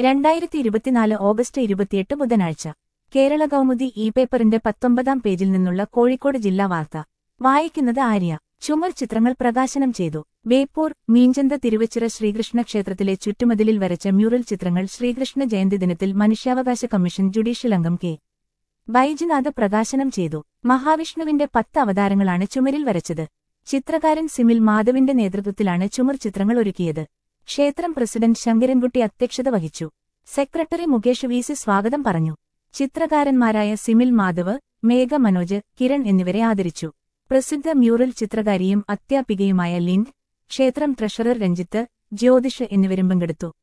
2024 August 28 ബുധനാഴ്ച കേരള കൗമുദി പേപ്പറിന്റെ 19-ാം പേജിൽ നിന്നുള്ള കോഴിക്കോട് ജില്ലാ വാർത്ത വായിക്കുന്നത് ആര്യ. ചുമർ ചിത്രങ്ങൾ പ്രകാശനം ചെയ്തു. ബേപ്പൂർ മീഞ്ചന്ത തിരുവച്ചിറ ശ്രീകൃഷ്ണ ക്ഷേത്രത്തിലെ ചുറ്റുമതിലിൽ വരച്ച മ്യൂറൽ ചിത്രങ്ങൾ ശ്രീകൃഷ്ണ ജയന്തി ദിനത്തിൽ മനുഷ്യാവകാശ കമ്മീഷൻ ജുഡീഷ്യൽ അംഗം കെ. ബൈജുനാഥ് പ്രകാശനം ചെയ്തു. മഹാവിഷ്ണുവിന്റെ 10 അവതാരങ്ങളാണ് ചുമരിൽ വരച്ചത്. ചിത്രകാരൻ സിമിൽ മാധവിന്റെ നേതൃത്വത്തിലാണ് ചുമർ ചിത്രങ്ങൾ ഒരുക്കിയത്. ക്ഷേത്രം പ്രസിഡന്റ് ശങ്കരൻകുട്ടി അധ്യക്ഷത വഹിച്ചു. സെക്രട്ടറി മുകേഷ് വി.സി സ്വാഗതം പറഞ്ഞു. ചിത്രകാരന്മാരായ സിമിൽ മാധവ്, മേഘ മനോജ്, കിരൺ എന്നിവരെ ആദരിച്ചു. പ്രസിദ്ധ മ്യൂറൽ ചിത്രകാരിയും അധ്യാപികയുമായ ലിൻഡ്, ക്ഷേത്രം ട്രഷറർ രഞ്ജിത്ത്, ജ്യോതിഷ് എന്നിവരും പങ്കെടുത്തു.